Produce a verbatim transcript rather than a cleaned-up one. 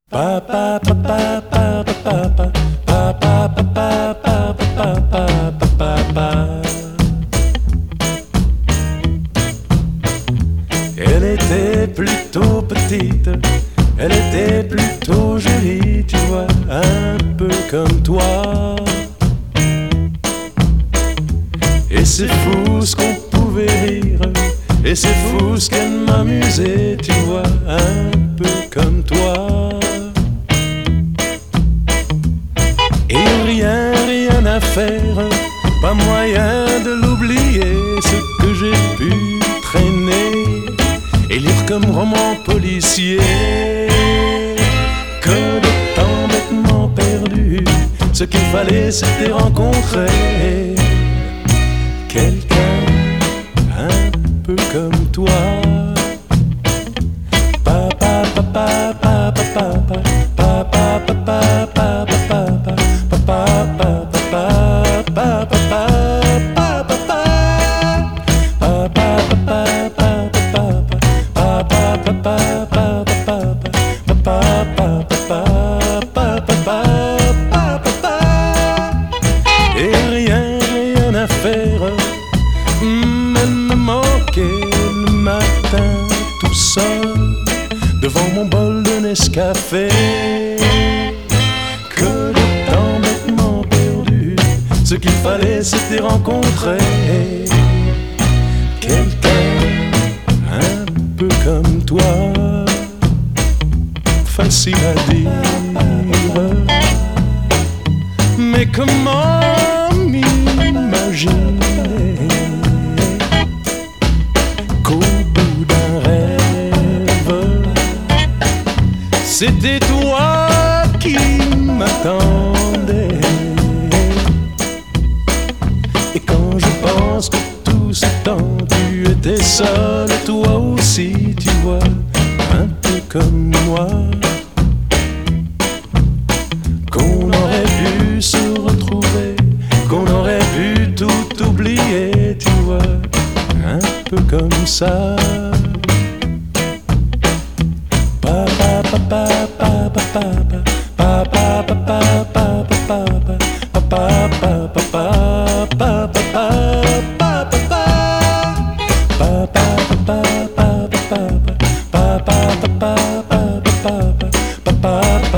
Pa pa pa pa pa pa pa pa pa pa pa pa pa pa pa pa. Elle était plutôt petite, elle était plutôt jolie, tu vois, un peu comme toi. Et c'est fou ce qu'on pouvait rire, et c'est fou ce qu'elle m'amusait, tu vois, un peu comme toi. Et rien, rien à faire, pas moyen de l'oublier, ce que j'ai pu traîner et lire comme roman policier. Que de temps bêtement perdu, ce qu'il fallait c'était rencontrer quelqu'un un peu comme toi. Pa pa pa pa pa pa pa pa pa pa pa pa pa et rien, rien à faire, elle me manquait le matin tout seul devant mon bol de Nescafé. Que le temps bêtement perdu, ce qu'il fallait c'était rencontrer quelqu'un un peu comme toi. Facile à dire, mais comment m'imaginer qu'au bout d'un rêve, c'était toi qui m'attendais. Et quand je pense que tout ce temps tu étais seul, toi aussi tu vois, un peu comme moi, qu'on aurait pu se retrouver, qu'on aurait pu tout oublier, tu vois, un peu comme ça. Pa pa pa pa pa pa pa pa pa pa pa pa pa pa pa pa pa pa pa pa